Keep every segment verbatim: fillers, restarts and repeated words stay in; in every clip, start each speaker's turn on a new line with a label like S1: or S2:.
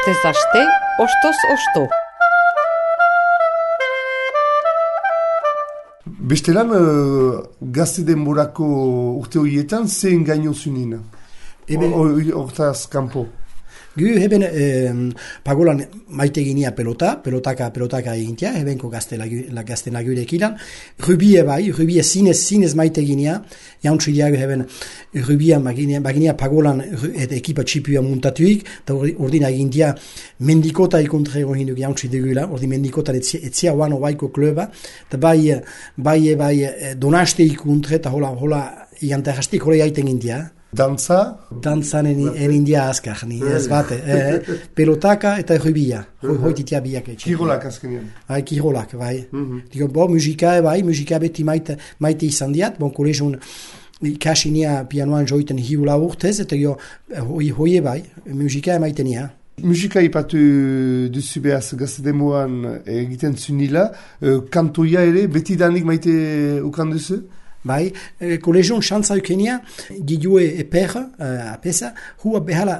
S1: Astez aste, ostoz osto.
S2: Bestelan, uh, gazte denborako urte horietan, zein gaino zunin? Hortaz kanpo.
S3: Gu heben eh, pagolan maite ginia pelota, pelotaka, pelotaka egintia, hebenko gazte gazte naguirek ilan. Rubie bai, rubie zinez, zinez maite ginia, jauntsi diago heben rubia baginia, baginia pagolan et ekipa txipua muntatuik, eta ordina egintia mendikota ikontre egohinuk jauntsi degula, ordi mendikota etzia oano baiko kluba, eta bai, bai, bai, donaste ikontre, eta hola, hola, igantarrastik hola jaiten gintia.
S2: Dantza?
S3: Dantzan en, en India askar, ni ez bate. Eh, pelotaka eta rubia. Hoi hoititia biak etxe.
S2: Kirolak azkenean.
S3: Bai, kirolak, bai. Mm-hmm. Digo, bo, musika, bai, musika beti maite, maite izan diat. Bon, kolegion ikasinia pianoan joiten hiula urtez, eta jo, hoi, hoi bai, musika maite nia.
S2: Musika ipatu duzu behaz gazte demoan egiten zunila, kantoia ere beti danik maite ukan duzu?
S3: Bai, eh, kolegion xantza ukenia, gidue eper, uh, apesa, hua behala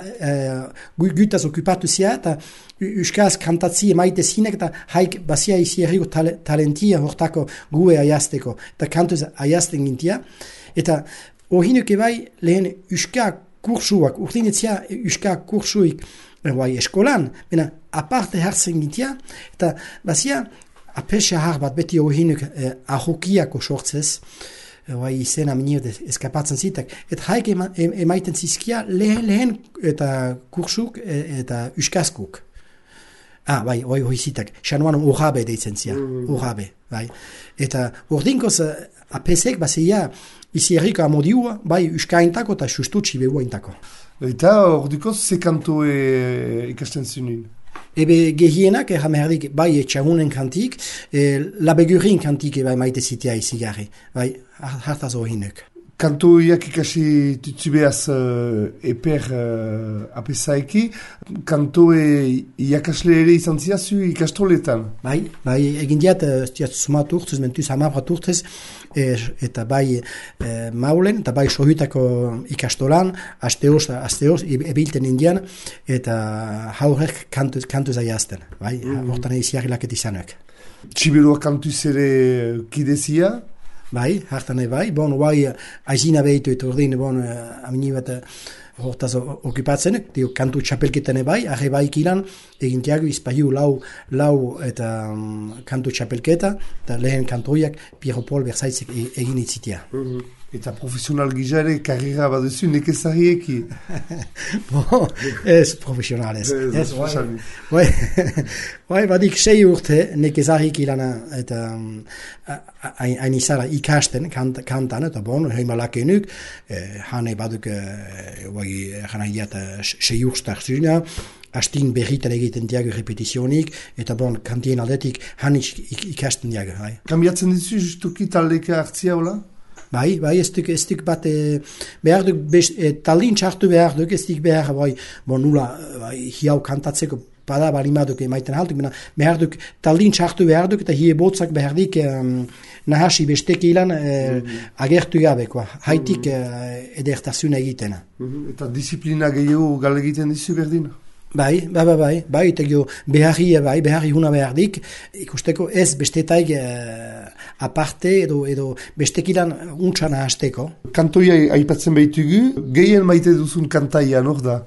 S3: uh, gutaz okupatu zia, eta euskaz kantatzi emaite zinek, eta haik basia izi errigo tal talentia hortako gue aiazteko, eta kantuz aiazten gintia, eta ohinuke bai lehen euska kursuak, urtinetzia euska kursuik bai eskolan, bena aparte hartzen gintia, eta basia apesa har bat beti ohinuk eh, ahokiako sortzez, bai izena minio eskapatzen zitak. Eta haik ema, emaiten zizkia lehen, lehen eta kursuk eta uskazkuk. Ah, bai, oi hoi zitak. Xanuan urrabe deitzen zia. Mm. Urrabe, bai. Eta urdinkoz apesek baseia izi erriko amodiua, bai uskaintako eta sustutsi behua intako.
S2: Eta ordikoz ze kanto e, ikasten zunin?
S3: Ebe gehienak, erramerdik, bai etxagunen kantik, e, labegurin kantik bai maite zitea izigarri, bai, hartaz ohinek.
S2: Kantoiak ikasi tutzubeaz uh, eper uh, apesaiki, kantoe iakasle ere izan ziazu ikastoletan?
S3: Bai, bai, egin diat, uh, sumat urtez, mentuz hamabrat urtez, e, eta bai e, maulen, eta bai sohutako ikastolan, asteoz, asteoz, ebilten indian, eta haurek kantuz, kantuz aiazten, bai, mm. hortan egiziarri laket izanuek.
S2: Txiberoa kantuz ere kidezia?
S3: Bai, hartan bai, bon, bai, aizina behitu eta ordin, bon, amini bat hortaz okupatzen, dio kantu txapelketan bai, arre bai ikilan, egintiago izpaiu lau, lau eta um, kantu txapelketa, eta lehen kantoiak Piero Paul Bersaitzek egin itzitia.
S2: Mm-hmm. Eta profesional gizare karriera baduzu nekezarieki?
S3: Bo, ez profesional ez. Ez, bai, bai, badik sei urte nekezarik ilana eta hain izara ikasten kant, kantan, eta bon, heimalak enuk, eh, hane baduk, eh, bai, jana iat sei urstak zuna, hastin berritan egiten diago repetizionik, eta bon, kantien aldetik hanik ikasten diago. Bai.
S2: Kambiatzen dizu justuki taldeka hartzia, hola?
S3: Bai, bai, ez duk, ez duk bat, e, behar duk, e, taldin txartu behar duk, ez duk behar, bai, bon, nula, bai, hiau kantatzeko pada balimaduk emaiten haltuk, behar duk, taldin txartu behar duk, eta hie botzak behar dik, um, nahasi bestek ilan, e, mm-hmm. agertu gabe, koa, haitik mm-hmm. e, edertasuna egitena.
S2: Mm-hmm. Eta disiplina gehiago gal egiten dizu berdin?
S3: Bai, bai, bai, bai, bai, eta gio beharri, bai, beharri huna behar dik, ikusteko ez bestetaik eh, aparte edo, edo bestekilan untxana hasteko.
S2: Kantoia aipatzen behitugu, gehien maite duzun kantaia, nor da?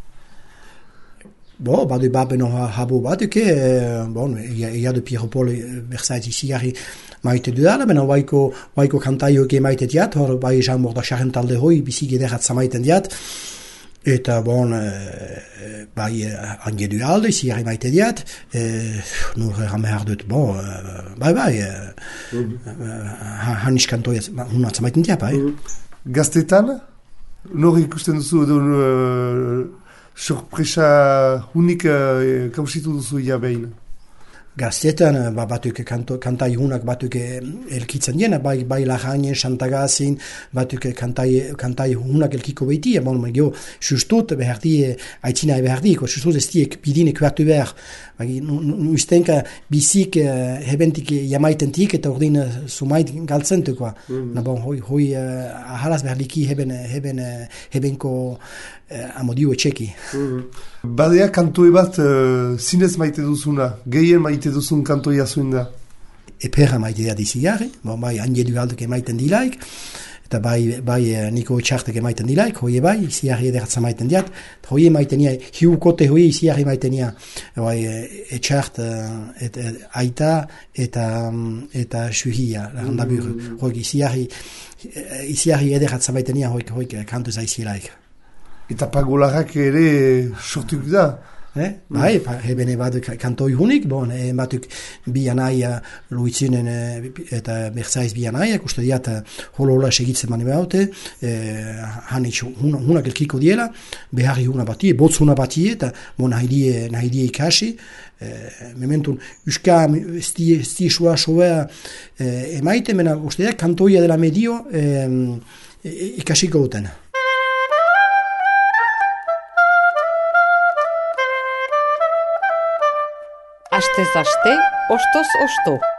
S3: Bo, badu babeno habo baduke, eh, bon, ea de Piero Paul Bersaiz izigarri maite dudala, bena waiko, waiko kantaio ege maite diat, hor bai Jean Morda Charrentalde hoi, bizik ederat zamaiten diat, eta bon, e, bai, angedu alde, zigarri maite diat, e, nur erran behar dut, bon, e, bai, bai, e, mm-hmm. e, hanis kantoia, huna zamaiten diat, bai.
S2: Mm-hmm. Gaztetan, nor ikusten duzu edo uh, sorpresa hunik uh, kausitu duzu ia behin?
S3: gaztetan, ba, batuk kanto, kantai hunak batuk elkitzen diena, bai, bai Lajanen, Santagazin, batuk kantai, kantai hunak elkiko behitia, bon, gero, justut, behar di, aitzina behar di, justut ez diek bidine kuartu behar, bai, ustenka bizik hebentik jamaitentik eta ordin sumait galtzentukoa. Mm. Na bon, hoi, hoi uh, ahalaz behar liki heben, heben, hebenko uh, amodio etxeki.
S2: Mm. Badea kantoi bat uh, zinez maite duzuna, gehien maite duzun kantoia zuen da?
S3: Eperra maite da dizigarri, bon, bai, Angelu Alduk emaiten dilaik, eta bai, bai Niko Etxartek emaiten dilaik, hoi bai, iziarri ederatza maiten diat, hoi emaiten nia, hiu kote hoi iziarri maiten nia, bai, Etxart, et, et, aita, eta, eta suhia, landabur, mm. hoi iziarri, iziarri ederatza maiten nia, hoi, hoi kantu zaizilaik.
S2: Eta pagolarrak ere sortuk da?
S3: Eh? Mm. Bai, hebene bat kantoi hunik, bon, e, batuk bi anaia luitzinen eta berzaiz bi anaia, uste diat holo-hola segitzen mani behaute, e, hanitz hunak elkiko diela, beharri huna batie, botz huna batie, eta bon, nahidie, nahidie ikasi, e, mementun, uska sti, sti soa soa e, emaite, mena uste diat kantoia dela medio e, e, ikasiko duten.
S1: Astez aste, ostoz osto.